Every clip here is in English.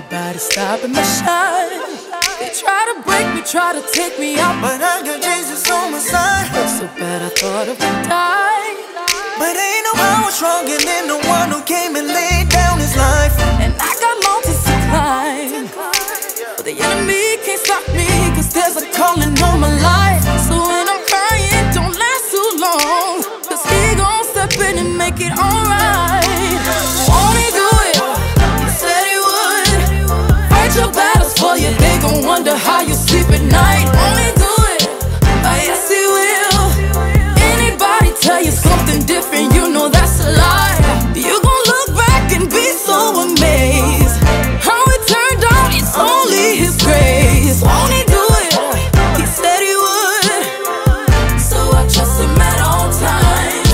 Everybody stopping my shine. They try to break me, try to take me out, but I got Jesus on my side. Felt so bad I thought I would die. But ain't no power stronger than the one who came and laid down his life. And I got mountains to climb, but the enemy can't stop me, cause there's a calling on my life. So when I'm crying, don't last too long, cause he gon' step in and make it alright. Won't he do it? He said he would. Fight your battles for you, they gon' wonder how you sleep at night. Won't he do it? Yes he will. Anybody tell you something different, you know that's a lie. You gon' look back and be so amazed how it turned out, it's only his grace. Won't he do it? He said he would. So I trust him at all times.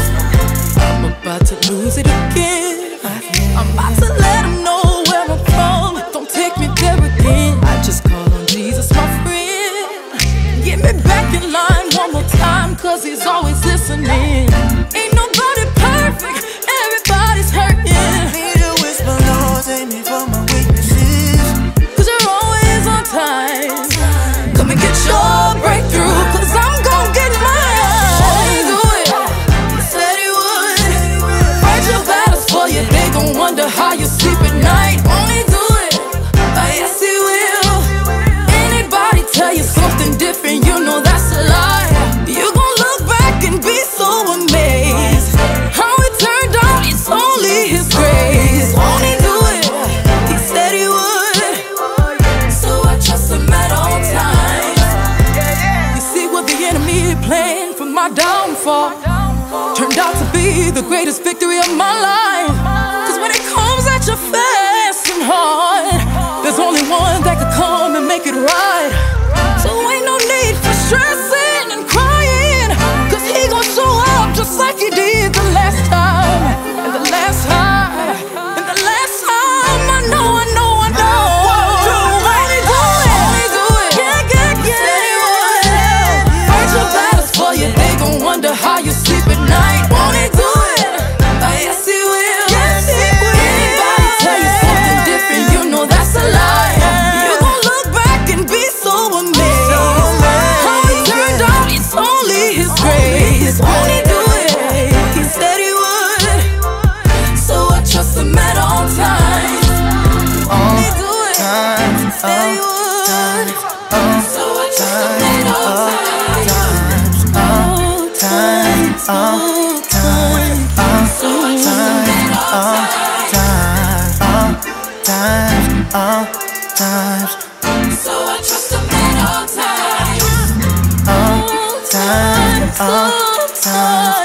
I'm about to lose it again. I'm about to let him know where I'm from. Don't take me there again. I just call on Jesus, my friend. Get me back in line one more time, cause he's always listening. Ain't nobody perfect, everybody's hurting. Need to whisper, Lord, save me from my weaknesses, cause you're always on time. Come and get your breakthrough, cause I'm gon' get mine. Won't he do it? He said he would. Fight your battles for you, they gon' wonder how you sleep at night. Won't he do it? Yes he will. Anybody tell you something different, you know that's a lie. You gon' look back and be so amazed how it turned out, it's only his grace. Won't he do it? He said he would. So I trust him at all times. You see what the enemy planned for my downfall turned out to be the greatest victory of my life. Cause when it comes at you fast and hard, there's only one that could come and make it right. So ain't no need for stressing and crying, cause he gon' show up just like he did the last time. And the last time, and the last time, I know. Won't he do it? Won't he do it? Yeah. Said he would. Fight your battles for you, they gon' wonder how you sleep at night. Won't he do it? Yes he will. Anybody tell you something different, you know that's a lie. You gon' look back and be so amazed how it turned out, it's only his grace. Won't he do it? He said he would. So I trust him at all times. Won't he do it? He said he would. So I trust him at all times. All times. So I trust him at all times. So I trust him at all times. All times.